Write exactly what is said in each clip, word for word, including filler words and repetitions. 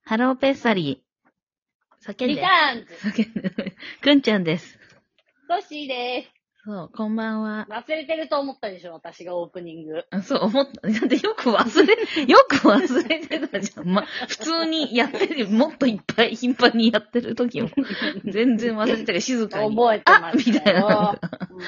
ハローペッサリー。叫んで。 リターンズ。 叫んで。くんちゃんです。 トッシーです。 そう、こんばんは。 忘れてると思ったでしょ、私がオープニング。 あ、そう、思った。だってよく忘れ、よく忘れてたじゃん。ま、普通にやってる、もっといっぱい頻繁にやってる時も、全然忘れてたから静かに。 覚えてまみしたよ。 たいな。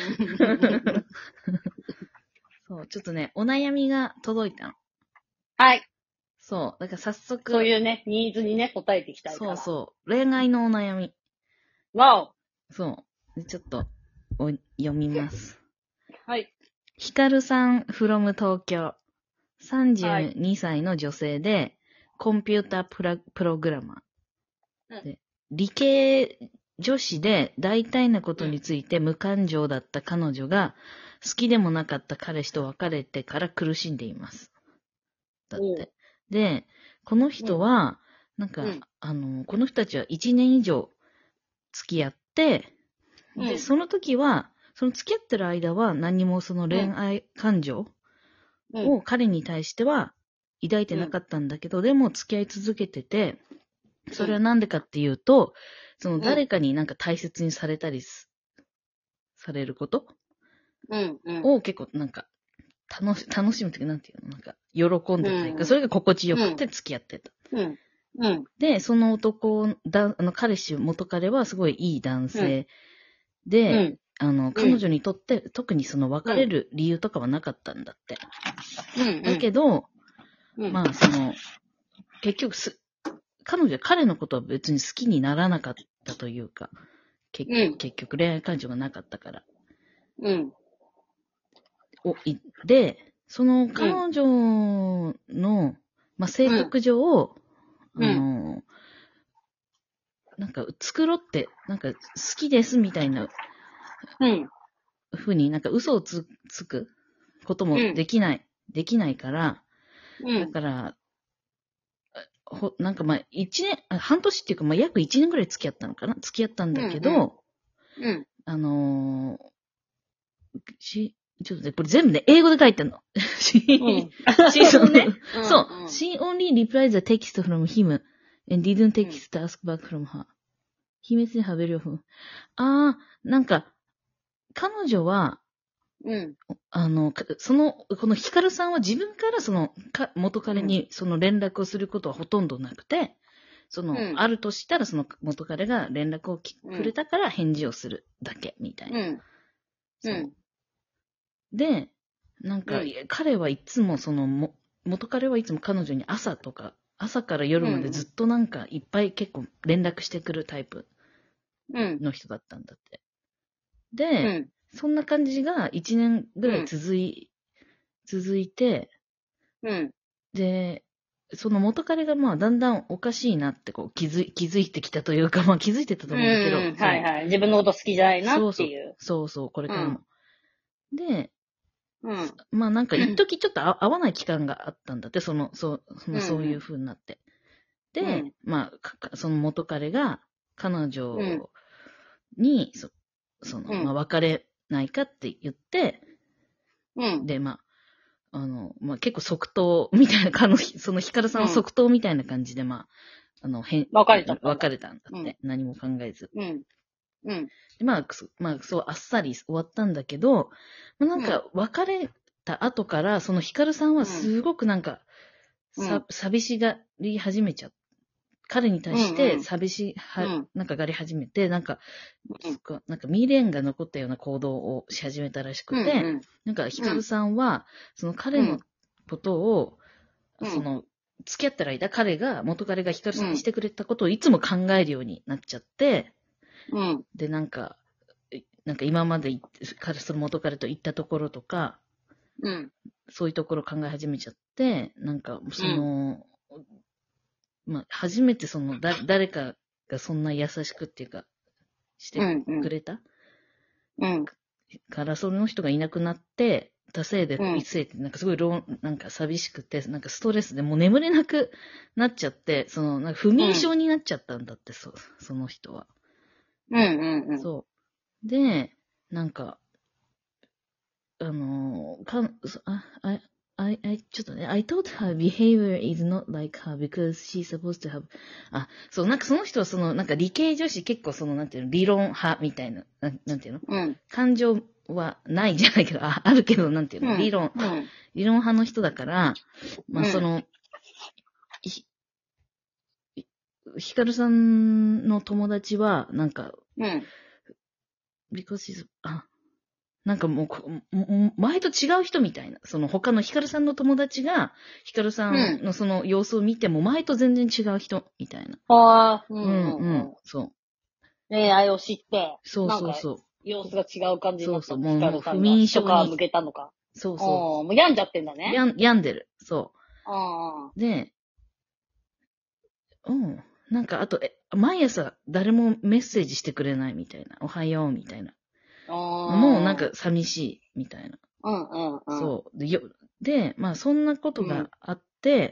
そう、ちょっとね、お悩みが届いたの。 はい。 そう、だから早速。 そういうね、ニーズにね、答えていきたいから。 そうそう。恋愛のお悩み。 わお。 そう。ちょっと、お読みます。 はい。 ひかるさん from 東京。さんじゅうにさいの女性で、はい、コンピュータープラプログラマー、うんで。理系女子で大体なことについて無感情だった彼女が、好きでもなかった彼氏と別れてから苦しんでいます。だって。で、この人は、なんか、うん、あの、この人たちはいちねん以上付き合って、うん、で、その時は、その付き合ってる間は何もその恋愛感情を彼に対しては抱いてなかったんだけど、うん、でも付き合い続けてて、それはなんでかっていうと、その誰かになんか大切にされたりす、うん、されることを結構なんか楽し、楽しむというかなんていうのなんか喜んでたりか、うん、それが心地よくて付き合ってた。うんうん、で、その男、だあの彼氏、元彼はすごいいい男性で、うん、あの、彼女にとって、うん、特にその別れる理由とかはなかったんだって。うんうん、だけど、うん、まあその、結局す、彼女は彼のことは別に好きにならなかったというか、結, うん、結局恋愛感情がなかったから。うん。おいで、その彼女の、うん、まあ、性格上、うん、あの、なんか作ろって、なんか好きですみたいな、うん、ふうになんか嘘をつつくこともできない、うん、できないから、うん、だから、ほなんかまあ一年、半年っていうかまあ約一年ぐらい付き合ったのかな付き合ったんだけど、うんうん、あのー、し、ちょっとね、これ全部ね、英語で書いてんの。うん、she, そうね。そう。She only replied the text from him and didn't text the ask back from her. 秘密にはべるよ。ああ、なんか、彼女は、うん。あの、その、このヒカルさんは自分からその、か元彼にその連絡をすることはほとんどなくて、その、うん、あるとしたらその元彼が連絡をくれたから返事をするだけ、みたいな。うん。そう。で、なんか、うん、彼はいつもその、も元彼はいつも彼女に朝とか、朝から夜までずっとなんかいっぱい結構連絡してくるタイプの人だったんだって。で、うん、そんな感じがいちねんぐらい続い、うん、続いて、うん、で、その元彼がまあだんだんおかしいなってこう気づい、気づいてきたというか、まあ気づいてたと思うんだけど。 うん、はいはい。自分のこと好きじゃないなっていう。 そうそう。そうそう、これからも。うん、で、うん、まあなんか一時ちょっと合わない期間があったんだって、その、そう、そのそういう風になって。で、うん、まあ、その元彼が彼女に、そその、まあ別れないかって言って、うん、で、まあ、あの、まあ結構即答みたいな、かのそのヒカルさんの即答みたいな感じで、まあ、あの、変、 別れたんだ。 別れたんだって、うん、何も考えず。うん。うん。で、まあ、まあ、そう、あっさり終わったんだけど、まあ、なんか、別れた後から、そのヒカルさんはすごくなんか、うん、さ、寂しがり始めちゃった。彼に対して寂しは、うん、なんかがり始めて、なんか、うん、なんか未練が残ったような行動をし始めたらしくて、うんうん、なんかヒカルさんは、その彼のことを、うん、その、付き合ってる間、彼が、元彼がヒカルさんにしてくれたことをいつも考えるようになっちゃって、うん、で、なんか、なんか今まで彼、その元彼と行ったところとか、うん、そういうところを考え始めちゃって、なんか、その、うんまあ、初めてそのだ、誰かがそんな優しくっていうか、してくれた、うんうん、から、その人がいなくなって、たせいで、一世って、なんかすごい、なんか寂しくて、なんかストレスでもう眠れなくなっちゃって、その、なんか不眠症になっちゃったんだって、そ、その人は。うんうんうん。そう。で、なんか、あのー、か、あ、あ、 I, I, ちょっとね、I thought her behavior is not like her because she's supposed to have, あ、そう、なんかその人はその、なんか理系女子結構その、なんていうの、理論派みたいな、ななんていうの、 うん。 感情はないじゃないけど、あ、あるけど、なんていうの、 うん。 理論、 うん。 理論派の人だから、まあうんその、ひ、ヒカルさんの友達は、なんか、 うん。 because she's, あ、なんかもうこ、も前と違う人みたいな。その他のヒカルさんの友達が、ヒカルさんのその様子を見ても、前と全然違う人みたいな。 ああ、ううんんうんう。 うんん。 そう。 恋愛を知って、 そうなんかそうそう。 様子が違う感じになったの。 そうそうもうヒカルさんがもう不眠症に一皮向けたのか。 そうそ。 そうもう病んじゃってんだう。 ね。 やん、病んでる。そああ。 う。で、うん。なんか、あと、え、毎朝誰もメッセージしてくれないみたいな。おはようみたいな。 ああ。 もうなんか寂しいみたいな。 うんうんうん。 そう。で、よ、で、まあそんなことがあって、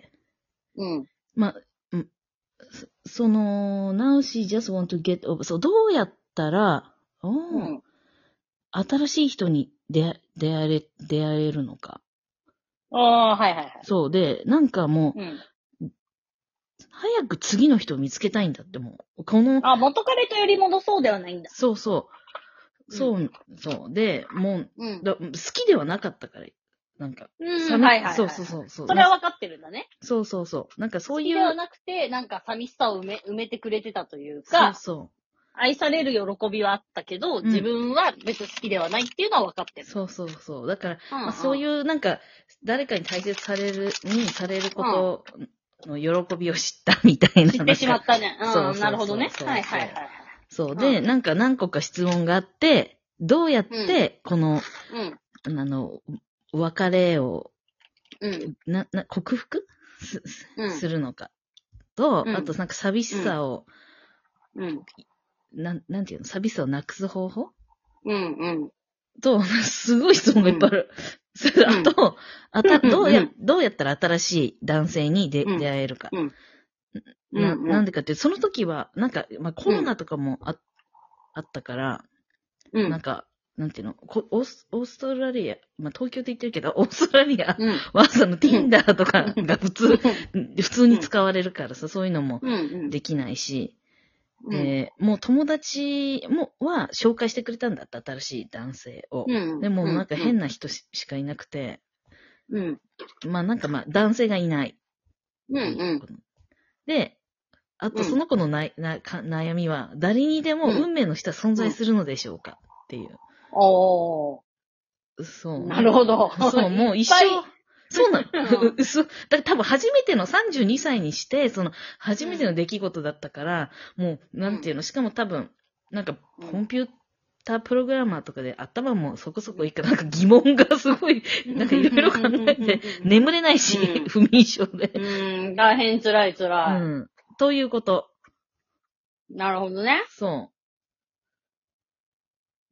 うん。 まあ、うんそその、now she just want to get over. そう、どうやったら、おーうん。 新しい人に出会出会えれ、出会えるのか。 ああ、はいはいはい。 そうで、なんかもう、 うん。 早く次の人を見つけたいんだってもう、この、 あ、元彼とより戻そうではないんだ。 そうそう、 うんそう、そう。で、もう、 うん。 だ好きではなかったから、なんか、 うん、 寂はいはいはい。 そうそうそうそう。 それは分かってるんだね。 そうそうそう。なんかそういう。 好きではなくて、なんか寂しさを埋め、埋めてくれてたというそうか、 そ愛される喜びはあったけど、 ん自分は別に好きではないっていうのは分かってう。 る。 そうそうそう。だから、 うんうんまあ、そういうなんか、誰かに大切される、にされることの喜びを知ったみたいな。 知ってしまったね。 そうそうそううん、なるほどね。 そうはいはいはい。 そう。 うんで、なんか何個か質問があって、どうやって、この、 うん。 あの、別れを、 うん。 な、な、克服すうんするのか。と、 うんあとなんか寂しさを、 うん。 なん、なんていうの、寂しさをなくす方法うんうん。 と、すごい質問がいっぱいある。それあと、あた、どうや、どうやったら新しい男性に出うん出会えるか。 うん。 な、 うんうんなんでかって、その時は、なんか、まあ、コロナとかもあ、あったから、 うん。 なんか、なんていうの、こオースオーストラリア、まあ、東京って言ってるけど、オーストラリアうん。 は、その、Tinder とかが普通、 うん普通に使われるからさ、そういうのもうんうん。 できないし、 うん。 で、もう友達も、は紹介してくれたんだった、新しい男性を。 うん。 でも、なんか変な人ししかいなくて、 うん。 まあなんかまあ男性がいない。 うんうん。 で、あとうんその子のななか悩みは、誰にでも運命の人は存在するのでしょうかっていう。 おー。 そう。 なるほど。 そう、もう一生いっぱい、 そうなの。 うそう。だから多分初めてのさんじゅうにさいにして、その初めての出来事だったから、もう、なんていうの、しかも多分、なんか、コンピュータープログラマーとかで頭もそこそこいいから、なんか疑問がすごい、なんかいろいろ考えて、眠れないし、 うん不眠症で。 うん、大変辛い辛い。 うん。ということ。 なるほどね。 そう。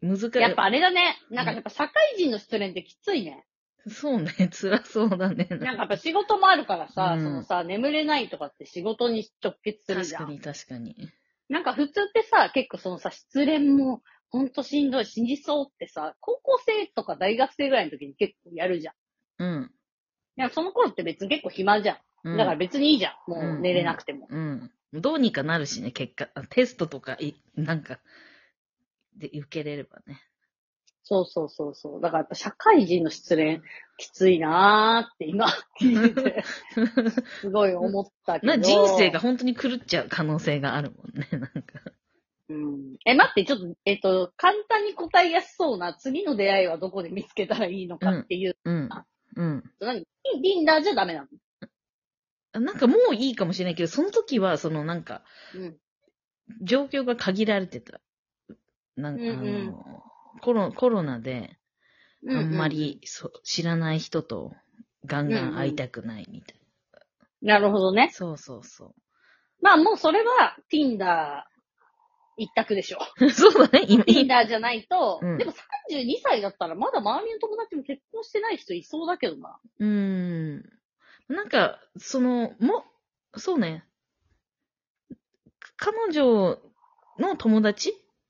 難しい。 やっぱあれだね。なんかやっぱ社会人の失恋ってきついね。 そうね、辛そうだね。 なんかやっぱ仕事もあるからさ、 うんそのさ、眠れないとかって仕事に直結するじゃん。 確かに確かに。 なんか普通ってさ、結構そのさ、失恋もほんとしんどい、死にそうってさ、高校生とか大学生ぐらいの時に結構やるじゃん。 うん。 なんかその頃って別に結構暇じゃん。 うん、 だから別にいいじゃん。もう寝れなくても。 うん。うん。どうにかなるしね、結果。テストとか、いなんか、で、受けれればね。 そうそうそうそう。だからやっぱ社会人の失恋、きついなーって今聞いて、すごい思ったけど。 な人生が本当に狂っちゃう可能性があるもんね、なんか。 うん。え、待って、ちょっと、えっと、簡単に答えやすそうな次の出会いはどこで見つけたらいいのかっていう。 うん。うん。 何リンダーじゃダメなの？ なんかもういいかもしれないけど、その時は、そのなんか、 うん。 状況が限られてた。なんか、 うんうんあの、コロ、コロナで、 うんうんあんまり、そ知らない人とガンガン会いたくないみたいなるほどねな。。そうそうそまあもうそれは Tinder 一択でしょ。 う。そうだね、今、 Tinder じゃないと、 うんでもさんじゅうにさいだったらまだ周りの友達も結婚してない人いそうだけどな。 うーん。なんか、その、も、そうね。彼女の友達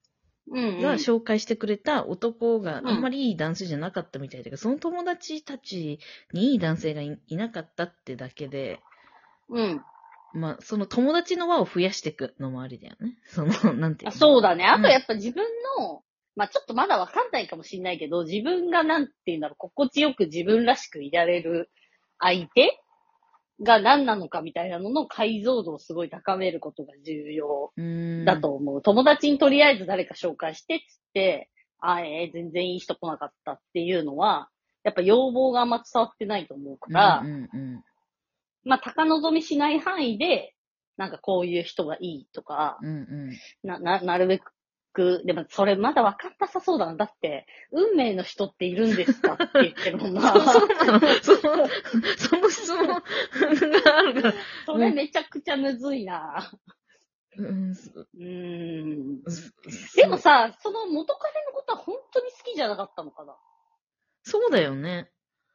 うんうん。 が紹介してくれた男があんまりいい男性じゃなかったみたいだけど、その友達たちにいい男性が い, いなかったってだけで、 うん。 まあ、その友達の輪を増やしていくのもありだよね。その、なんていうあの。 そうだね。あとやっぱ自分の、まあちょっとまだわかんないかもしれないけど、自分がなんていうんだろう、心地よく自分らしくいられる相手が何なのかみたいなのの解像度をすごい高めることが重要うーんだと思う。友達にとりあえず誰か紹介してっつって、あえー、全然いい人来なかったっていうのは、やっぱ要望があんま伝わってないと思うから、 うんうんうんまあ高望みしない範囲で、なんかこういう人がいいとか、 うんうんな、な、なるべく、でもそれまだ分かんなさそうだな。だって、運命の人っているんですかって言ってるもんな。 そうそうなの。その、その質問があるから。 それめちゃくちゃむずいな。 うん、 うーん。 そでもさ、その元彼のことは本当に好きじゃなかったのかな。 そうだよね。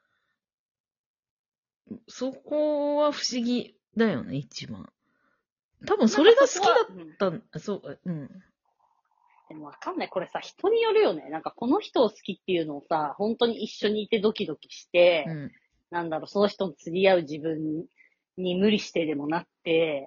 そこは不思議だよね、一番。多分それが好きだったん、そう、うん。 でもわかんない。これさ、人によるよね。なんかこの人を好きっていうのをさ、本当に一緒にいてドキドキして、 うん、 なんだろう、その人と釣り合う自分に無理してでもなって、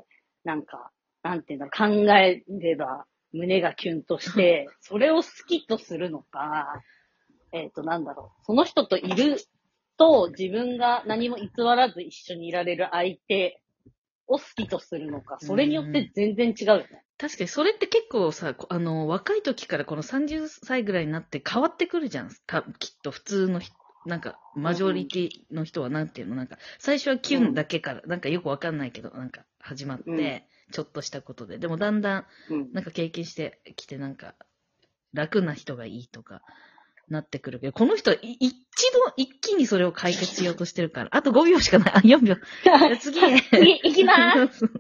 なんか、なんていうんだろう、考えれば胸がキュンとして、それを好きとするのか、えっと、なんだろう、その人といると自分が何も偽らず一緒にいられる相手を好きとするのか、それによって全然違うよね。 確かにそれって結構さ、あの、若い時からこのさんじゅっさいぐらいになって変わってくるじゃん。たきっと普通の人、なんか、マジョリティの人はなんていうの、なんか、最初はキュンだけから、うん、なんかよくわかんないけど、なんか始まって、うん、ちょっとしたことで。でもだんだん、なんか経験してきて、なんか、楽な人がいいとか、なってくるけど、この人は一度、一気にそれを解決しようとしてるから、あとごびょうしかない。あ、よんびょう。次へ。 次、行きまーす。